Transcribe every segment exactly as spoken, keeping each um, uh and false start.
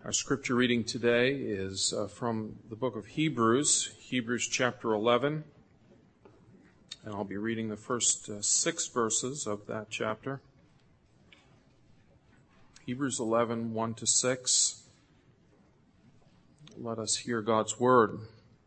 Our scripture reading today is uh, from the book of Hebrews, Hebrews chapter eleven. And I'll be reading the first uh, six verses of that chapter. Hebrews eleven, one to six. Let us hear God's word.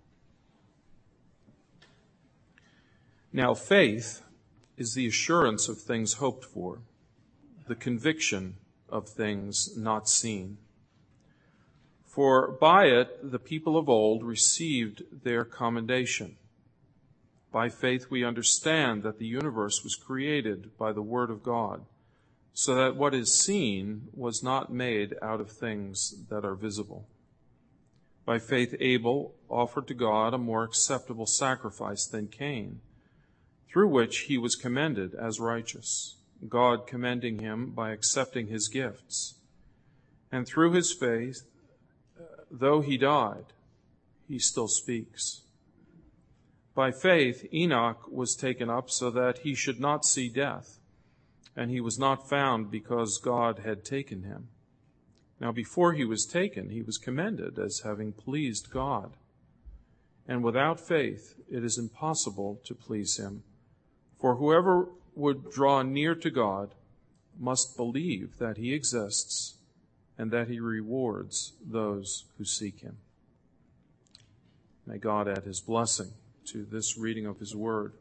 Now faith is the assurance of things hoped for, the conviction of things not seen. For by it the people of old received their commendation. By faith we understand that the universe was created by the word of God, so that what is seen was not made out of things that are visible. By faith Abel offered to God a more acceptable sacrifice than Cain, through which he was commended as righteous, God commending him by accepting his gifts. And through his faith, though he died, he still speaks. By faith, Enoch was taken up so that he should not see death, and he was not found because God had taken him. Now before he was taken, he was commended as having pleased God. And without faith, it is impossible to please him. For whoever would draw near to God must believe that he exists, and that he rewards those who seek him. May God add his blessing to this reading of his word.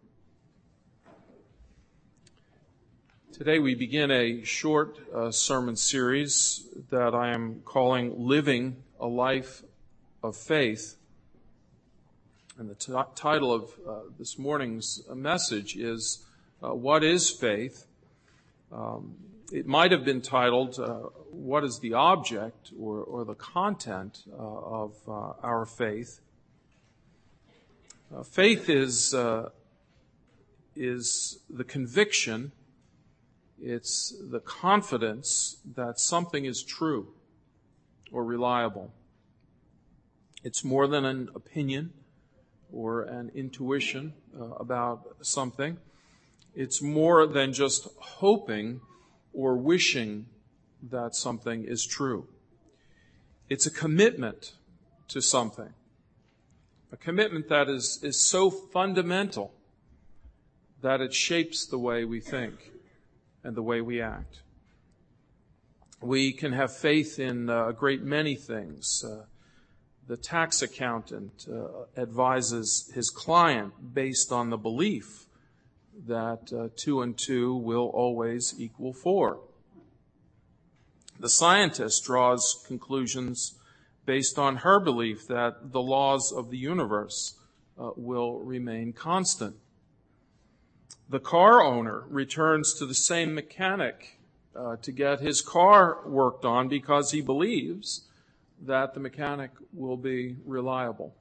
Today we begin a short uh, sermon series that I am calling Living a Life of Faith. And the t- title of uh, this morning's message is, uh, What is Faith? Um, It might have been titled, uh, What is the Object or, or the Content uh, of uh, Our Faith? Uh, faith is, uh, is the conviction, it's the confidence that something is true or reliable. It's more than an opinion or an intuition uh, about something. It's more than just hoping or wishing that something is true. It's a commitment to something. A commitment that is, is so fundamental that it shapes the way we think and the way we act. We can have faith in a great many things. Uh, the tax accountant uh, advises his client based on the belief that uh, two and two will always equal four. The scientist draws conclusions based on her belief that the laws of the universe uh, will remain constant. The car owner returns to the same mechanic uh, to get his car worked on because he believes that the mechanic will be reliable.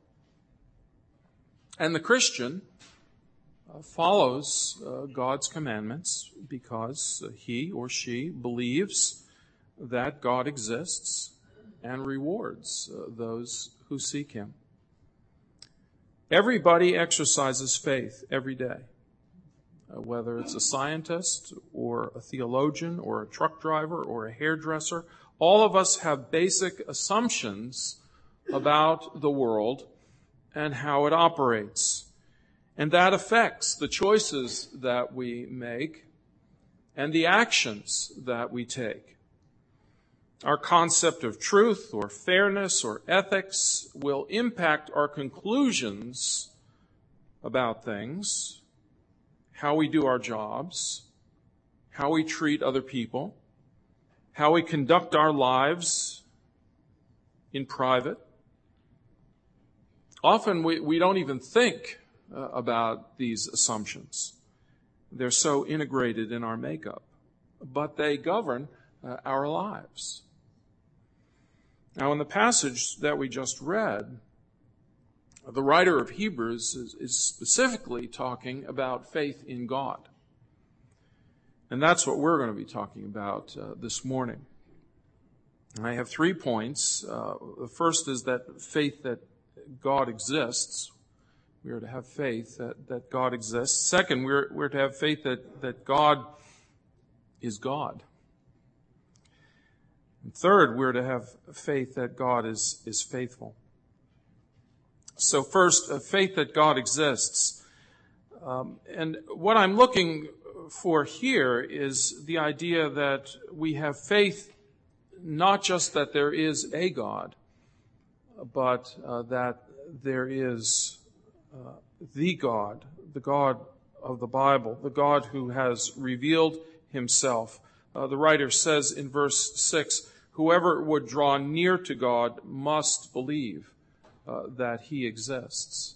And the Christian Uh, follows uh, God's commandments because uh, he or she believes that God exists and rewards uh, those who seek him. Everybody exercises faith every day, uh, whether it's a scientist or a theologian or a truck driver or a hairdresser. All of us have basic assumptions about the world and how it operates. And that affects the choices that we make and the actions that we take. Our concept of truth or fairness or ethics will impact our conclusions about things, how we do our jobs, how we treat other people, how we conduct our lives in private. Often we, we don't even think Uh, about these assumptions. They're so integrated in our makeup, but they govern uh, our lives. Now, in the passage that we just read, the writer of Hebrews is, is specifically talking about faith in God. And that's what we're going to be talking about uh, this morning. I have three points. Uh, the first is that faith that God exists. We are to have faith that, that God exists. Second, we're, we're to have faith that, that God is God. And third, we're to have faith that God is, is faithful. So first, a faith that God exists. Um, and what I'm looking for here is the idea that we have faith not just that there is a God, but uh, that there is uh, the God, the God of the Bible, the God who has revealed himself. Uh, the writer says in verse six, whoever would draw near to God must believe uh, that he exists.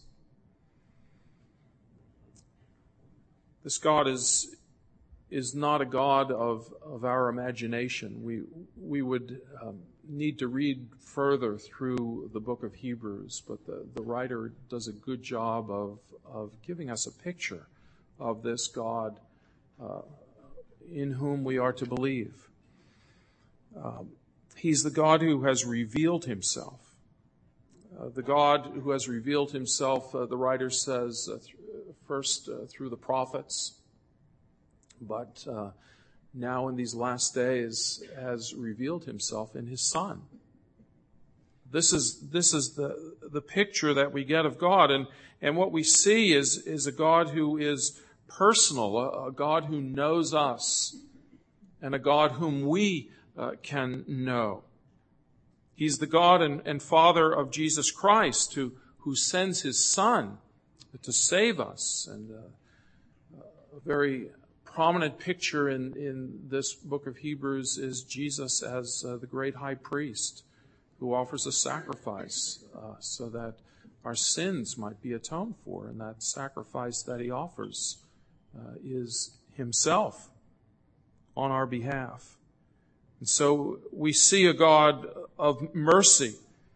This God is is not a God of, of our imagination. We we would um, need to read further through the book of Hebrews, but the, the writer does a good job of, of giving us a picture of this God uh, in whom we are to believe. Um, he's the God who has revealed himself. Uh, the God who has revealed himself, uh, the writer says, uh, th- first uh, through the prophets, but uh, now in these last days has revealed himself in his Son. This is this is the the picture that we get of God, and and what we see is is a God who is personal, a, a God who knows us, and a God whom we uh, can know. He's the God and, and Father of Jesus Christ, who who sends his Son to save us, and uh, a very prominent picture in, in this book of Hebrews is Jesus as uh, the great high priest who offers a sacrifice uh, so that our sins might be atoned for. And that sacrifice that he offers uh, is himself on our behalf. And so we see a God of mercy,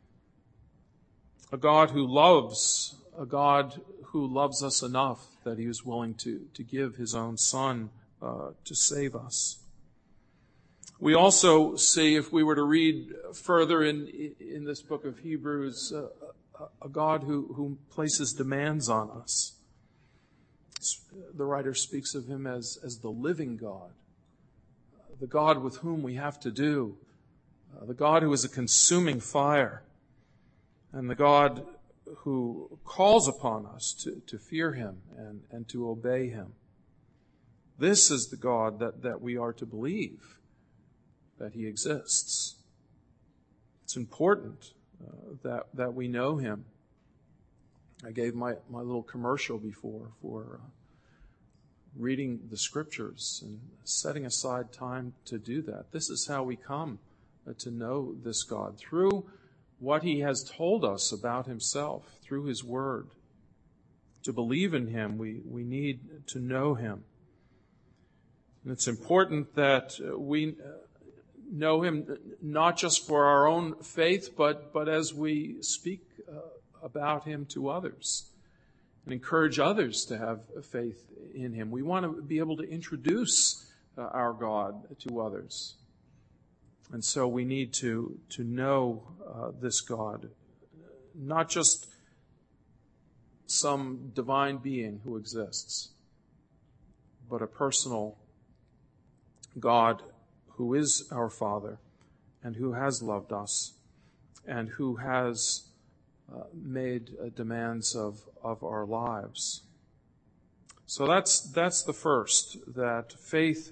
a God who loves, a God who loves us enough that he was willing to, to give his own Son uh, to save us. We also see, if we were to read further in in this book of Hebrews, uh, a God who, who places demands on us. The writer speaks of him as, as the living God, the God with whom we have to do, uh, the God who is a consuming fire, and the God who calls upon us to, to fear him and, and to obey him. This is the God that, that we are to believe that he exists. It's important uh, that, that we know him. I gave my, my little commercial before for uh, reading the scriptures and setting aside time to do that. This is how we come uh, to know this God, through what he has told us about himself, through his word. To believe in him, we, we need to know him. And it's important that we know him not just for our own faith, but, but as we speak uh, about him to others and encourage others to have faith in him. We want to be able to introduce uh, our God to others. And so we need to, to know uh, this God, not just some divine being who exists, but a personal God who is our Father and who has loved us and who has uh, made uh, demands of, of our lives. So that's that's the first, that faith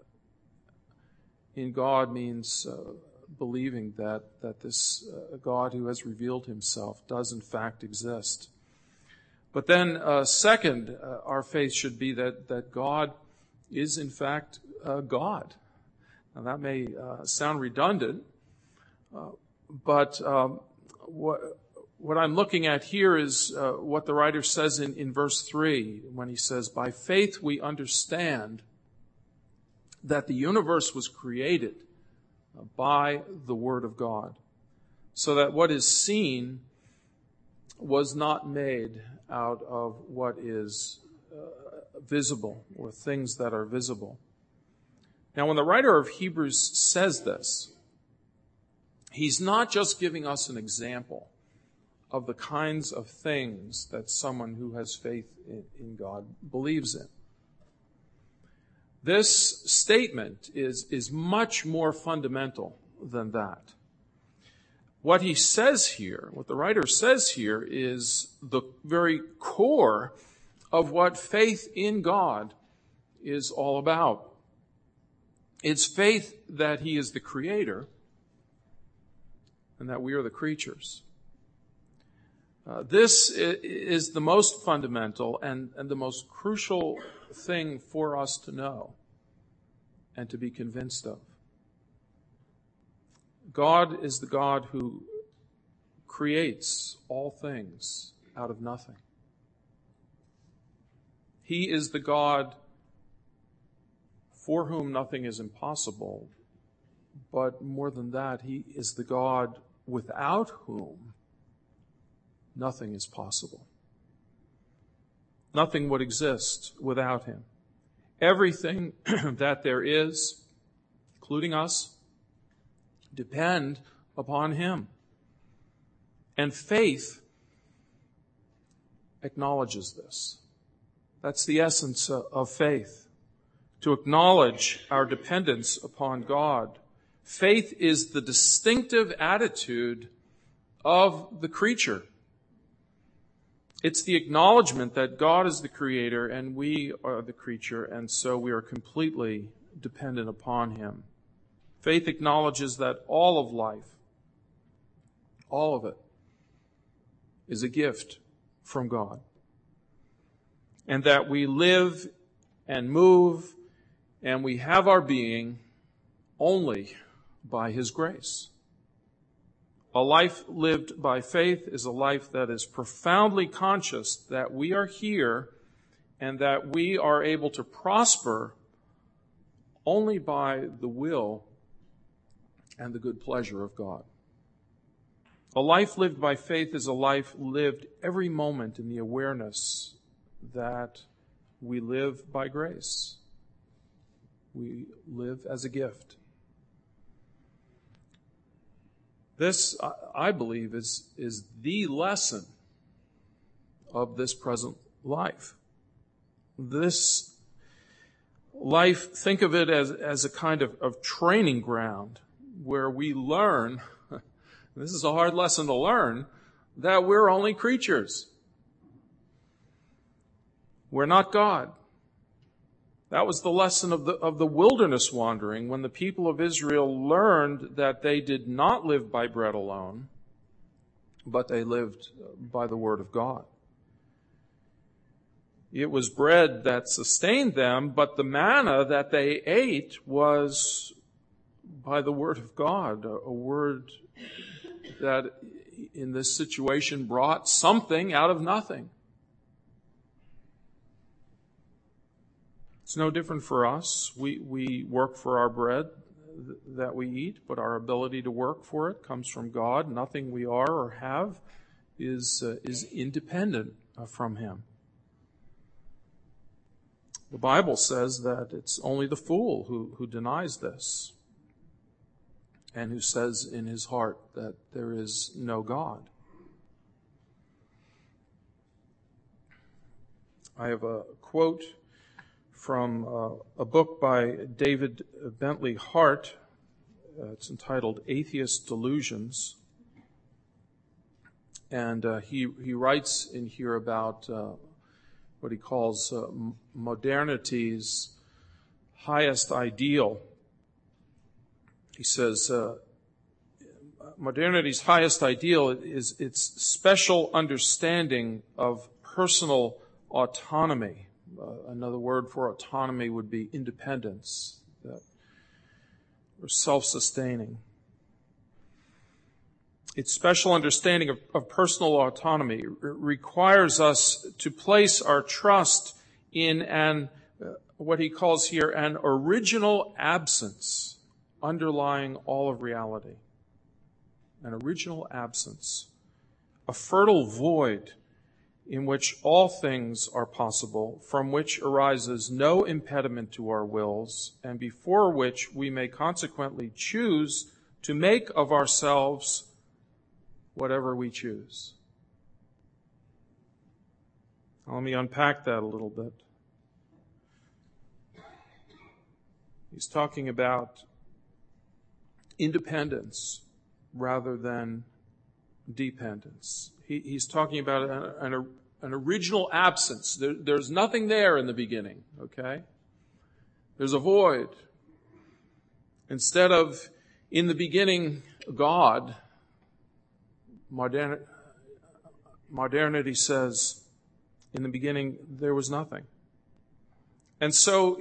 in God means uh, believing that that this uh, God who has revealed himself does in fact exist. But then uh, second, uh, our faith should be that, that God is in fact uh, God. Now that may uh, sound redundant, uh, but um, what, what I'm looking at here is uh, what the writer says in, in verse three, when he says, by faith we understand that the universe was created by the Word of God, so that what is seen was not made out of what is uh, visible, or things that are visible. Now, when the writer of Hebrews says this, he's not just giving us an example of the kinds of things that someone who has faith in, in God believes in. This statement is, is much more fundamental than that. What he says here, what the writer says here, is the very core of what faith in God is all about. It's faith that he is the creator and that we are the creatures. Uh, this is the most fundamental and, and the most crucial thing for us to know and to be convinced of. God is the God who creates all things out of nothing. He is the God for whom nothing is impossible, but more than that, he is the God without whom nothing is possible. Nothing would exist without him. Everything that there is, including us, depend upon him. And faith acknowledges this. That's the essence of faith, to acknowledge our dependence upon God. Faith is the distinctive attitude of the creature. It's the acknowledgement that God is the creator and we are the creature, and so we are completely dependent upon him. Faith acknowledges that all of life, all of it, is a gift from God, and that we live and move and we have our being only by his grace. A life lived by faith is a life that is profoundly conscious that we are here and that we are able to prosper only by the will and the good pleasure of God. A life lived by faith is a life lived every moment in the awareness that we live by grace. We live as a gift. This, I believe, is, is the lesson of this present life. This life, think of it as, as a kind of, of training ground where we learn, this is a hard lesson to learn, that we're only creatures. We're not God. That was the lesson of the, of the wilderness wandering, when the people of Israel learned that they did not live by bread alone, but they lived by the word of God. It was bread that sustained them, but the manna that they ate was by the word of God, a, a word that in this situation brought something out of nothing. It's no different for us. We, we work for our bread that we eat, but our ability to work for it comes from God. Nothing we are or have is, uh, is independent uh, from him. The Bible says that it's only the fool who, who denies this and who says in his heart that there is no God. I have a quote from uh, a book by David Bentley Hart. Uh, it's entitled Atheist Delusions. And uh, he, he writes in here about uh, what he calls uh, modernity's highest ideal. He says, uh, modernity's highest ideal is its special understanding of personal autonomy. Uh, another word for autonomy would be independence, that we're self-sustaining. Its special understanding of, of personal autonomy r- requires us to place our trust in an, uh, what he calls here, an original absence underlying all of reality. An original absence. A fertile void in which all things are possible, from which arises no impediment to our wills, and before which we may consequently choose to make of ourselves whatever we choose. Now, let me unpack that a little bit. He's talking about independence rather than dependence. He, he's talking about an, an, an original absence. There, there's nothing there in the beginning, okay? There's a void. Instead of, in the beginning, God, modern, modernity says, in the beginning, there was nothing. And so,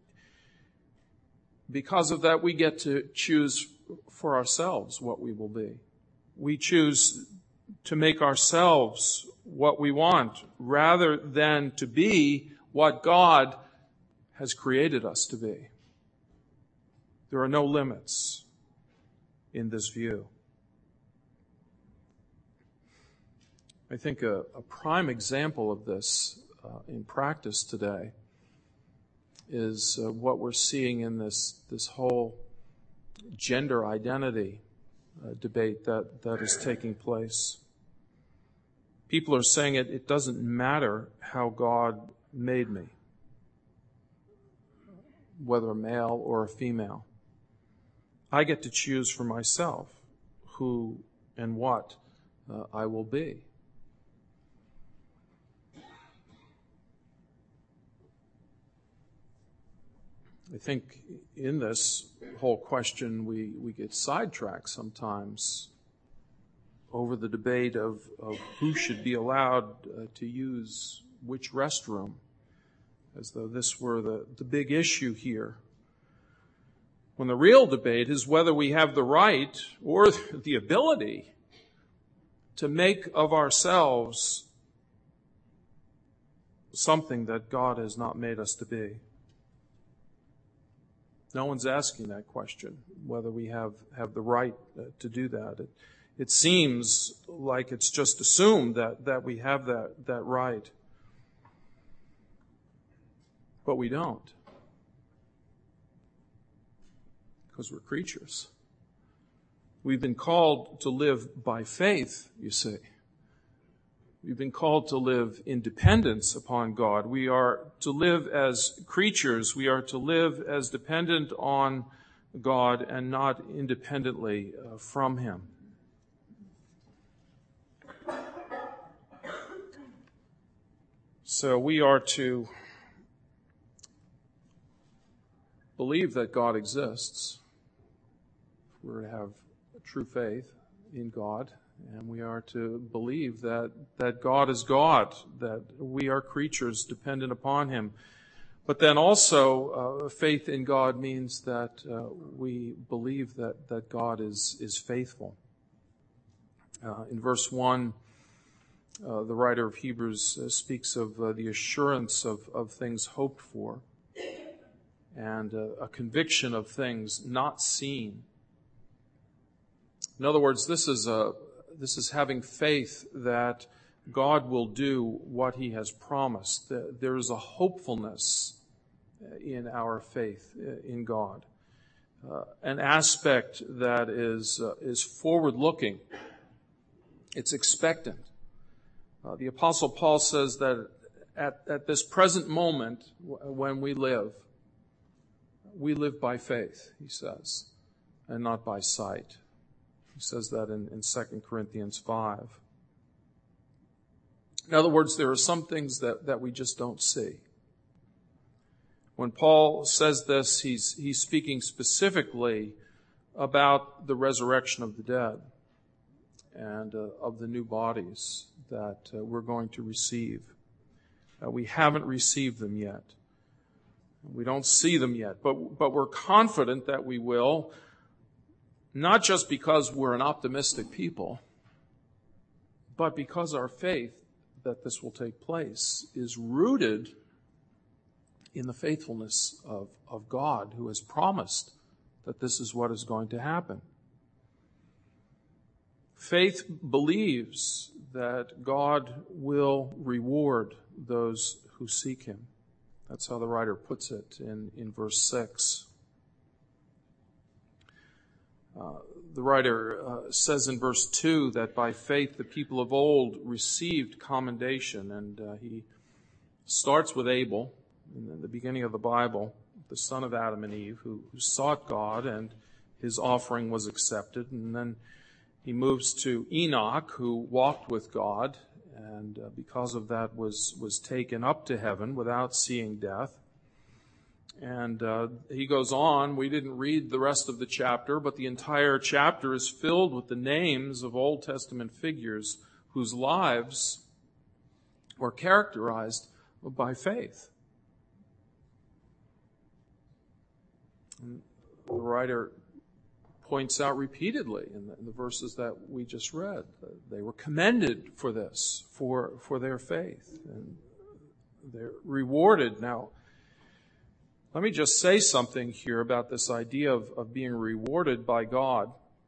because of that, we get to choose for ourselves what we will be. We choose to make ourselves what we want rather than to be what God has created us to be. There are no limits in this view. I think a, a prime example of this uh, in practice today is uh, what we're seeing in this, this whole gender identity uh, debate that, that is taking place. People are saying it, it doesn't matter how God made me, whether a male or a female. I get to choose for myself who and what uh, I will be. I think in this whole question we, we get sidetracked sometimes over the debate of, of who should be allowed uh, to use which restroom, as though this were the, the big issue here. When the real debate is whether we have the right or the ability to make of ourselves something that God has not made us to be. No one's asking that question, whether we have, have the right uh, to do that. It, it seems like it's just assumed that, that we have that, that right. But we don't. Because we're creatures. We've been called to live by faith, you see. We've been called to live in dependence upon God. We are to live as creatures. We are to live as dependent on God and not independently uh, from Him. So we are to believe that God exists. We're to have true faith in God. And we are to believe that, that God is God, that we are creatures dependent upon Him. But then also, uh, faith in God means that uh, we believe that, that God is, is faithful. Uh, in verse one, uh, the writer of Hebrews uh, speaks of uh, the assurance of, of things hoped for and uh, a conviction of things not seen. In other words, this is a This is having faith that God will do what He has promised. There is a hopefulness in our faith in God, uh, an aspect that is uh, is forward-looking. It's expectant. Uh, the Apostle Paul says that at, at this present moment, w- when we live, we live by faith, he says, and not by sight. He says that in, in Second Corinthians five. In other words, there are some things that, that we just don't see. When Paul says this, he's, he's speaking specifically about the resurrection of the dead and uh, of the new bodies that uh, we're going to receive. Uh, we haven't received them yet. We don't see them yet, but, but we're confident that we will. Not just because we're an optimistic people, but because our faith that this will take place is rooted in the faithfulness of, of God, who has promised that this is what is going to happen. Faith believes that God will reward those who seek Him. That's how the writer puts it in, in verse six. Uh, the writer uh, says in verse two that by faith the people of old received commendation, and uh, he starts with Abel in the beginning of the Bible, the son of Adam and Eve, who, who sought God and his offering was accepted. And then he moves to Enoch, who walked with God, and uh, because of that was, was taken up to heaven without seeing death. And uh, he goes on. We didn't read the rest of the chapter, but the entire chapter is filled with the names of Old Testament figures whose lives were characterized by faith. And the writer points out repeatedly in the, in the verses that we just read, they were commended for this, for, for their faith, and they're rewarded. Now, let me just say something here about this idea of, of being rewarded by God.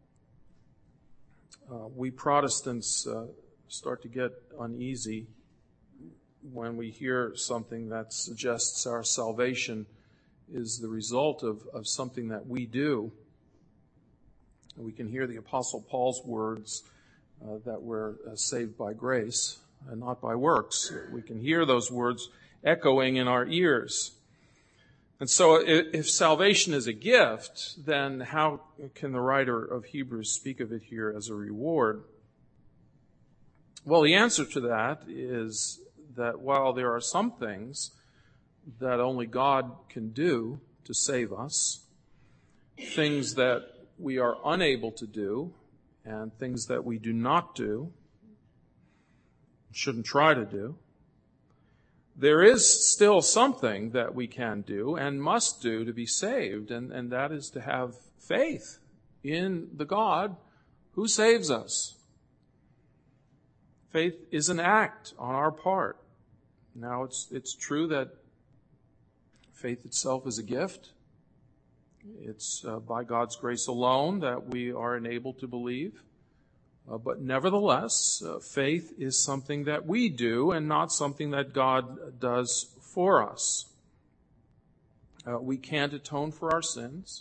Uh, we Protestants uh, start to get uneasy when we hear something that suggests our salvation is the result of, of something that we do. We can hear the Apostle Paul's words uh, that we're uh, saved by grace and not by works. We can hear those words echoing in our ears. And so if, if salvation is a gift, then how can the writer of Hebrews speak of it here as a reward? Well, the answer to that is that while there are some things that only God can do to save us, things that we are unable to do, and things that we do not do, shouldn't try to do, there is still something that we can do and must do to be saved, and, and that is to have faith in the God who saves us. Faith is an act on our part. Now, it's it's true that faith itself is a gift. It's uh, by God's grace alone that we are enabled to believe. Uh, but nevertheless, uh, faith is something that we do and not something that God does for us. Uh, we can't atone for our sins.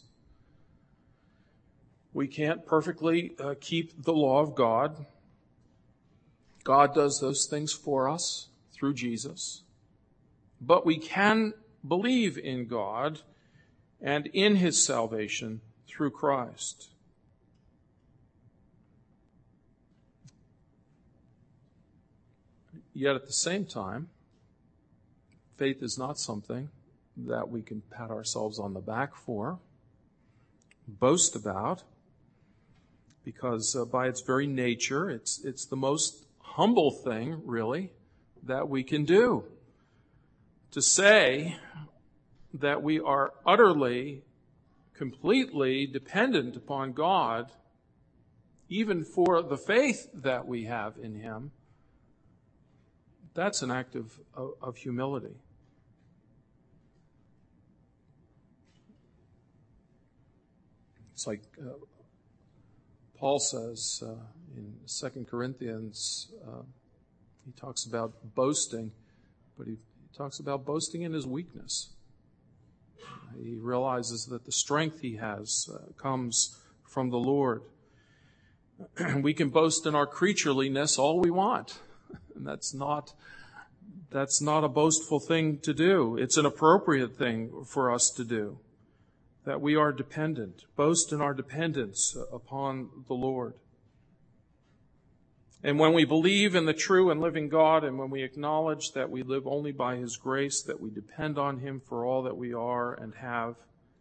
We can't perfectly uh, keep the law of God. God does those things for us through Jesus. But we can believe in God and in His salvation through Christ. Yet at the same time, faith is not something that we can pat ourselves on the back for, boast about, because uh, by its very nature, it's it's the most humble thing, really, that we can do. To say that we are utterly, completely dependent upon God, even for the faith that we have in Him, that's an act of, of, of humility. It's like uh, Paul says uh, in Second Corinthians, uh, he talks about boasting, but he, he talks about boasting in his weakness. He realizes that the strength he has uh, comes from the Lord. We can boast in our creatureliness all we want. And that's not, that's not a boastful thing to do. It's an appropriate thing for us to do. That we are dependent. Boast in our dependence upon the Lord. And when we believe in the true and living God, and when we acknowledge that we live only by His grace, that we depend on Him for all that we are and have,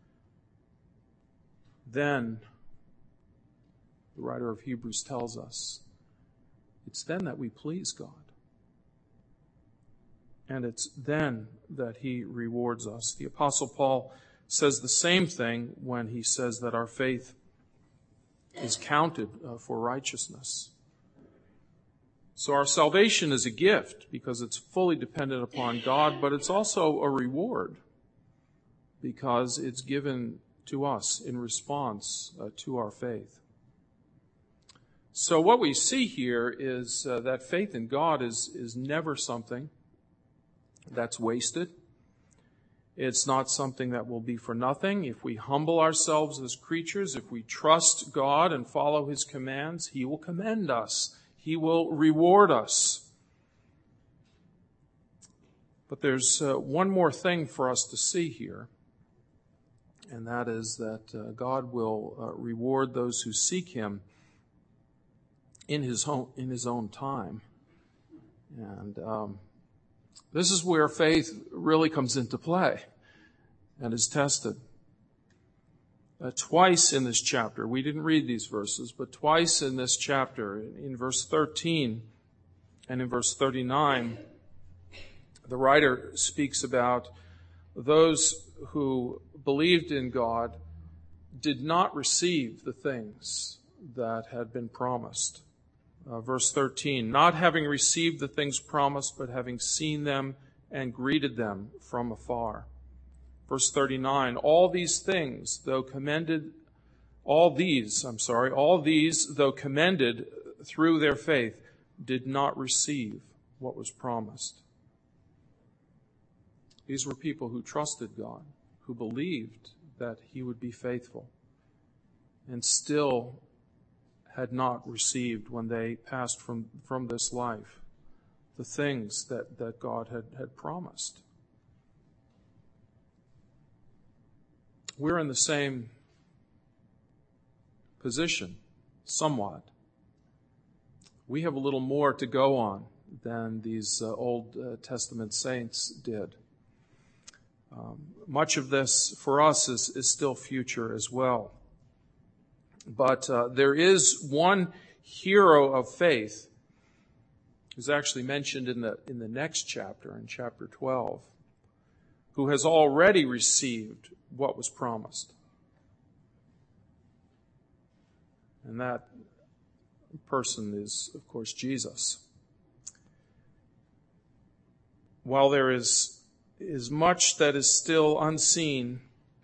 then, the writer of Hebrews tells us, it's then that we please God. And it's then that He rewards us. The Apostle Paul says the same thing when he says that our faith is counted uh, for righteousness. So our salvation is a gift because it's fully dependent upon God, but it's also a reward because it's given to us in response uh, to our faith. So what we see here is uh, that faith in God is, is never something that's wasted. It's not something that will be for nothing. If we humble ourselves as creatures, if we trust God and follow His commands, He will commend us. He will reward us. But there's uh, one more thing for us to see here. and that is that uh, God will uh, reward those who seek Him in His own, in His own time. And um, this is where faith really comes into play and is tested. Uh, twice in this chapter, we didn't read these verses, but twice in this chapter, in, in verse thirteen and in verse thirty-nine, the writer speaks about those who believed in God did not receive the things that had been promised. Uh, verse thirteen, not having received the things promised, but having seen them and greeted them from afar. Verse thirty-nine, all these things, though commended, all these, I'm sorry, all these, though commended through their faith, did not receive what was promised. These were people who trusted God, who believed that He would be faithful, and still had not received, when they passed from, from this life, the things that, that God had, had promised. We're in the same position, somewhat. We have a little more to go on than these uh, Old uh, Testament saints did. Um, much of this for us is, is still future as well. But uh, there is one hero of faith who's actually mentioned in the in the next chapter, in chapter twelve, who has already received what was promised. And that person is, of course, Jesus. While there is, is much that is still unseen,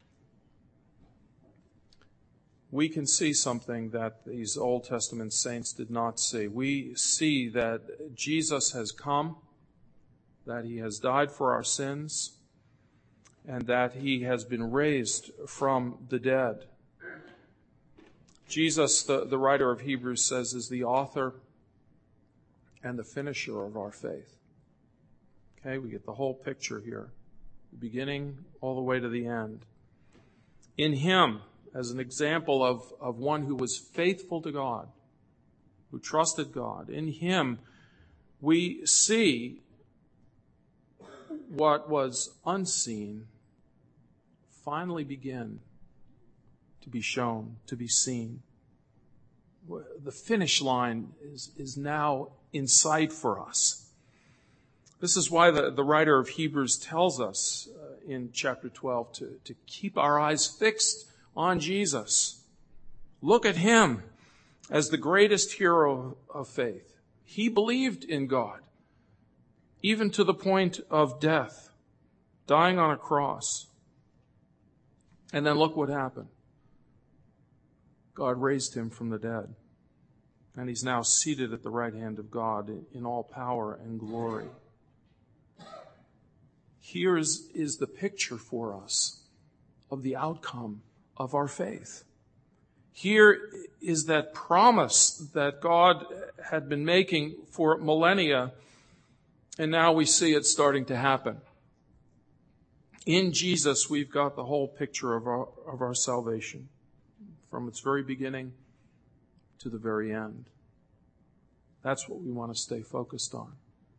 we can see something that these Old Testament saints did not see. We see that Jesus has come, that He has died for our sins, and that He has been raised from the dead. Jesus, the, the writer of Hebrews says, is the author and the finisher of our faith. Okay, we get the whole picture here, the beginning all the way to the end. In Him, as an example of, of one who was faithful to God, who trusted God, in Him we see what was unseen finally begin to be shown, to be seen. The finish line is, is now in sight for us. This is why the, the writer of Hebrews tells us uh, in chapter twelve to, to keep our eyes fixed on Jesus. Look at Him as the greatest hero of faith. He believed in God, even to the point of death, dying on a cross. And then look what happened. God raised Him from the dead. And He's now seated at the right hand of God in all power and glory. Here is, is the picture for us of the outcome of our faith. Here is that promise that God had been making for millennia, and now we see it starting to happen. In Jesus, we've got the whole picture of our, of our salvation, from its very beginning to the very end. That's what we want to stay focused on.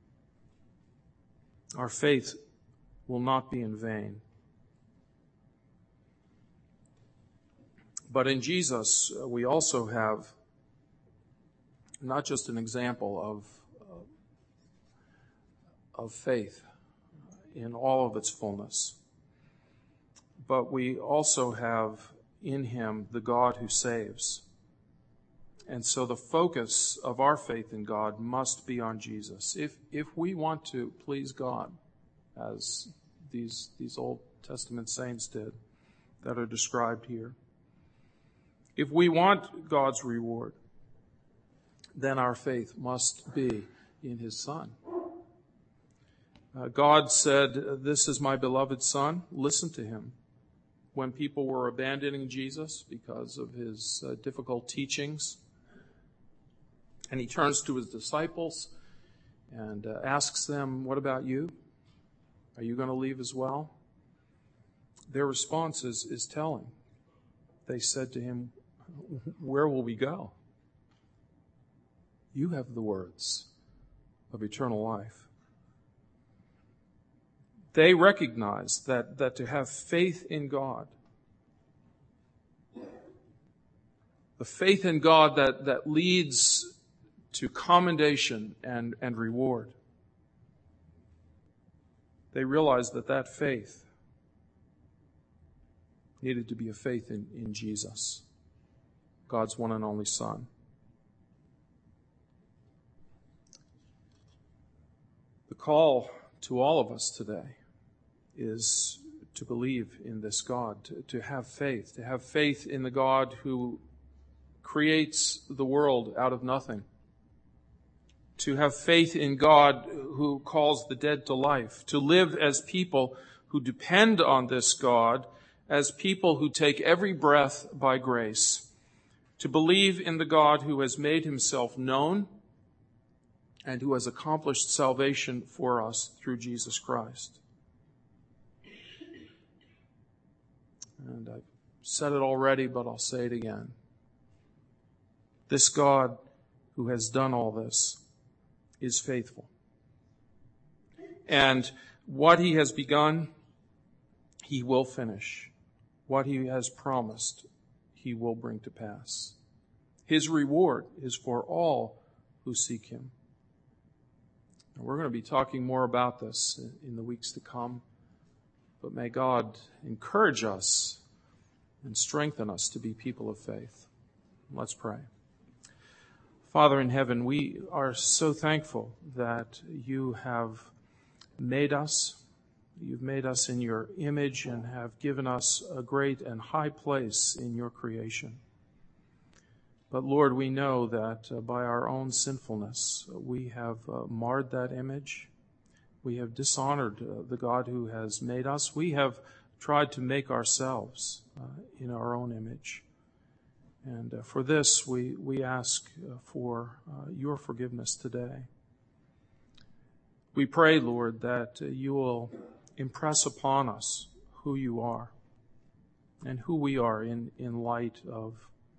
Our faith will not be in vain. But in Jesus, we also have not just an example of, of faith in all of its fullness, but we also have in Him the God who saves. And so the focus of our faith in God must be on Jesus. If if we want to please God, as these these Old Testament saints did that are described here, if we want God's reward, then our faith must be in His Son. Uh, God said, "This is my beloved Son, listen to Him." When people were abandoning Jesus because of His uh, difficult teachings, and He turns to His disciples and uh, asks them, "What about you? Are you going to leave as well?" Their response is, is telling. They said to him, "Where will we go? You have the words of eternal life." They recognize that, that to have faith in God, the faith in God that, that leads to commendation and, and reward, they realized that that faith needed to be a faith in, in Jesus, God's one and only Son. The call to all of us today is to believe in this God, to, to have faith, to have faith in the God who creates the world out of nothing, to have faith in God who calls the dead to life, to live as people who depend on this God, as people who take every breath by grace, to believe in the God who has made himself known and who has accomplished salvation for us through Jesus Christ. And I've said it already, but I'll say it again. This God who has done all this is faithful. And what he has begun, he will finish. What he has promised, he will bring to pass. His reward is for all who seek him. And we're going to be talking more about this in the weeks to come. But may God encourage us and strengthen us to be people of faith. Let's pray. Father in heaven, we are so thankful that you have made us. You've made us in your image and have given us a great and high place in your creation. But Lord, we know that uh, by our own sinfulness, uh, we have uh, marred that image. We have dishonored uh, the God who has made us. We have tried to make ourselves uh, in our own image. And uh, for this, we, we ask uh, for uh, your forgiveness today. We pray, Lord, that uh, you will impress upon us who you are and who we are in, in light of,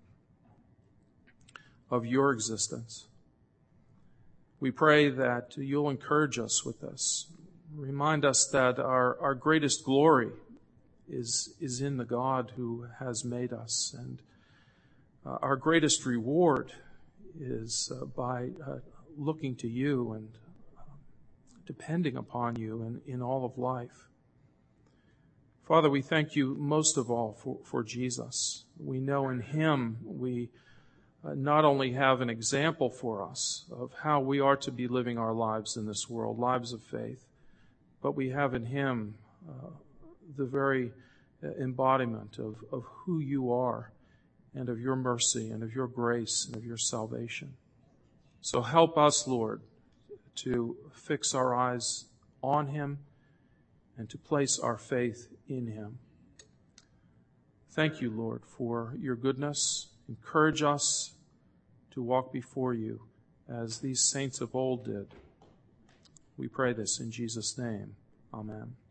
of your existence. We pray that you'll encourage us with this. Remind us that our, our greatest glory is, is in the God who has made us. And uh, our greatest reward is uh, by uh, looking to you and depending upon you in, in all of life. Father, we thank you most of all for, for Jesus. We know in him we uh, not only have an example for us of how we are to be living our lives in this world, lives of faith, but we have in him uh, the very embodiment of, of who you are and of your mercy and of your grace and of your salvation. So help us, Lord, to fix our eyes on him and to place our faith in him. Thank you, Lord, for your goodness. Encourage us to walk before you as these saints of old did. We pray this in Jesus' name. Amen.